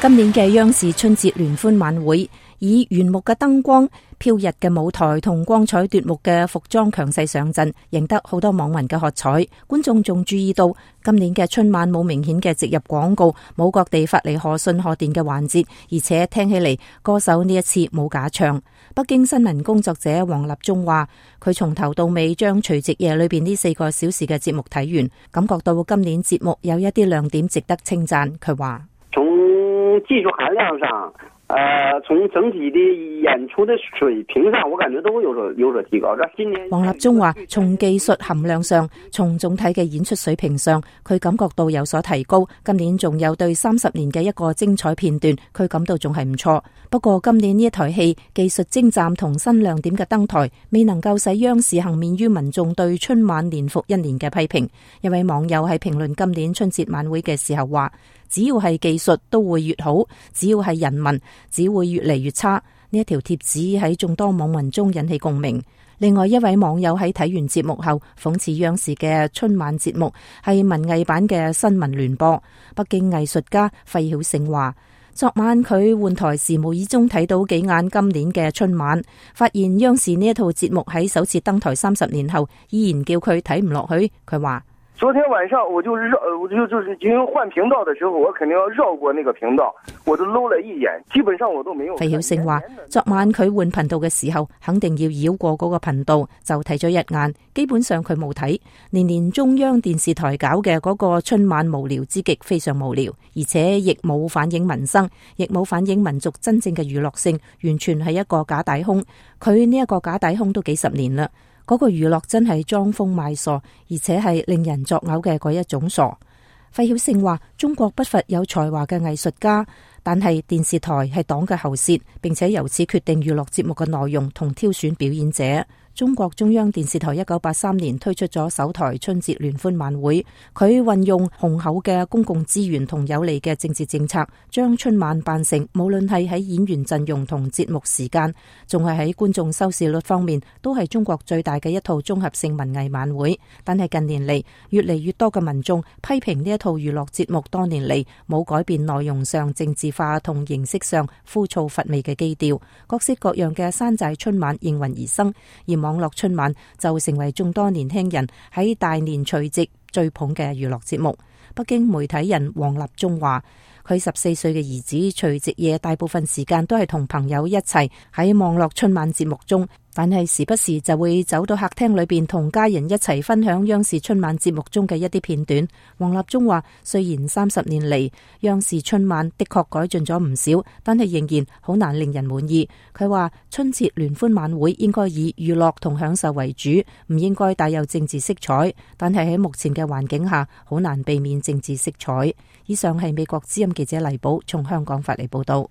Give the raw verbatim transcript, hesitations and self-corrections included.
今年嘅央視春節聯歡晚會，以炫目嘅燈光、飄逸嘅舞台同光彩奪目嘅服裝強勢上陣，贏得好多網民嘅喝彩。觀眾仲注意到，今年嘅春晚冇明顯嘅植入廣告，冇各地發嚟賀信賀電嘅環節，而且聽起嚟歌手呢一次冇假唱。北京新聞工作者黃立忠話，佢從頭到尾將除夕夜裏邊呢四個小時嘅節目睇完，感覺到今年節目有一啲亮點值得稱讚。佢話， 從技術含量上，呃，從整體的演出的水平上，我感覺都會有所有所提高。今年黃立忠話，從技術含量上，從總體嘅演出水平上，佢感覺到有所提高。今年仲有對三十年嘅一個精彩片段，佢感到仲係唔錯。不過今年呢一台戲技術精湛同新亮點嘅登台，未能夠使央視幸免於民眾對春晚年復一年嘅批評。一位網友喺評論今年春節晚會嘅時候話，只要係技術都會越好，只要係人民只會越嚟越差。呢一條貼紙喺眾多網民中引起共鳴。另外一位網友喺睇完節目後諷刺央視嘅春晚節目係文藝版嘅新聞聯播。北京藝術家費曉勝話，昨晚佢換台時無意中睇到幾眼今年嘅春晚，發現央視呢一套節目喺首次登台三十年後依然叫佢睇唔落去。佢話， 昨天晚上我就繞，我就就是因為換頻道的時候，我肯定要繞過那個頻道，我都摟了一眼，基本上我都沒有。費曉勝話， 昨晚佢換頻道嘅時候，肯定要繞過嗰個頻道，就睇咗一眼，基本上佢冇睇。年年中央電視台搞嘅嗰個春晚無聊之極，非常無聊，而且亦冇反映民生，亦冇反映民族真正嘅娛樂性，完全係一個假大空。佢呢一個假大空都幾十年啦。嗰個娛樂真係裝瘋賣傻，而且係令人作嘔嘅嗰一種傻。費曉勝話，中國不乏有才華嘅藝術家，但係電視台係黨嘅喉舌，並且由此決定娛樂節目嘅內容同挑選表演者。中國中央電視台一九八三年推出咗首台春節聯歡晚會，佢運用雄厚嘅公共資源同有利嘅政治政策，將春晚辦成無論係喺演員陣容同節目時間，仲係喺觀眾收視率方面，都係中國最大嘅一套綜合性文藝晚會。但係近年嚟，越嚟越多嘅民眾批評呢一套娛樂節目多年嚟冇改變內容上政治化同形式上枯燥乏味嘅基調，各式各樣嘅山寨春晚應運而生，而網絡春晚就成為眾多年輕人喺大年除夕追捧嘅娛樂節目。北京媒體人黃立忠話，佢十四歲嘅兒子除夕夜大部分時間都係同朋友一齊喺網絡春晚節目中，但係時不時就會走到客廳裏邊同家人一齊分享央視春晚節目中嘅一啲片段。黃立忠話，雖然三十年嚟央視春晚的確改進咗唔少，但係仍然好難令人滿意。佢話春節聯歡晚會應該以娛樂同享受為主，唔應該帶有政治色彩，但係喺目前嘅環境下好難避免政治色彩。以上係美國之音記者黎寶從香港發嚟報道。